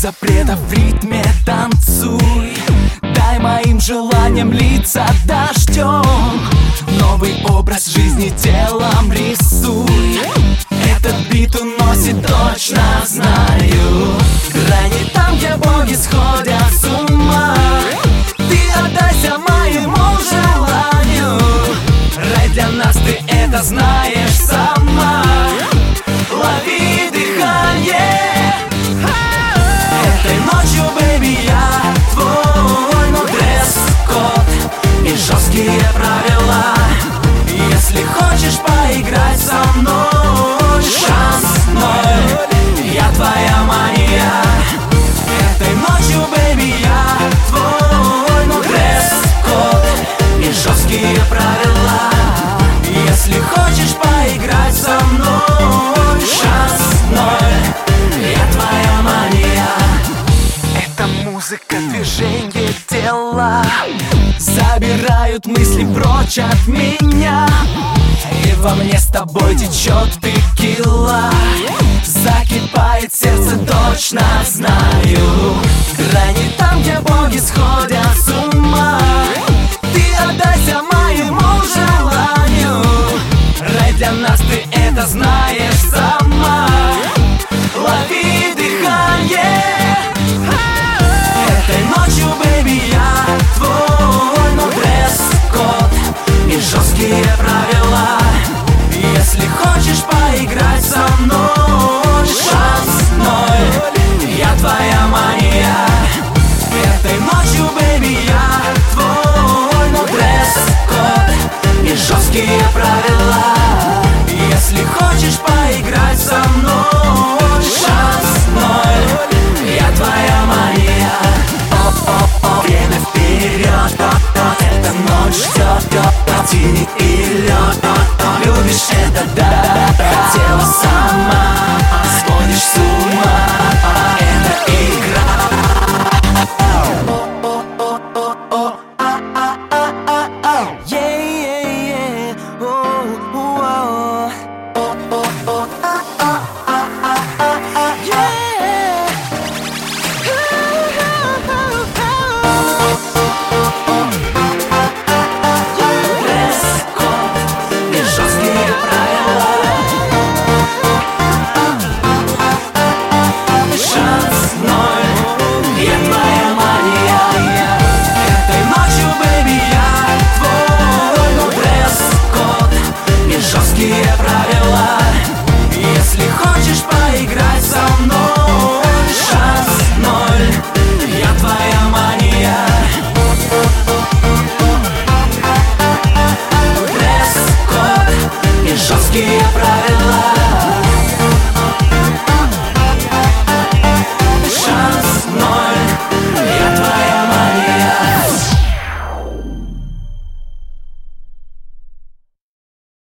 запретов в ритме танцуй. Дай моим желаниям литься дождем. Новый образ жизни телом рисуй. Этот бит уносит, точно знаю. Край не там, где боги сходят с ума. Ты отдайся моему желанию. Рай для нас, ты это знаешь сама. Лови дыхание. Этой ночью, бэйби, я твой. Но дресс-код и жесткие правила. Если хочешь поиграть со мной, шанс мой, я твоя мания. Этой ночью, бэйби, я твой. Но дресс-код и жесткие правила. Если хочешь поиграть со мной, шанс мой, я твоя мания. Это музыка, движение тела забирают мысли прочь от меня. И во мне с тобой течет текила. Закипает сердце, точно знаю.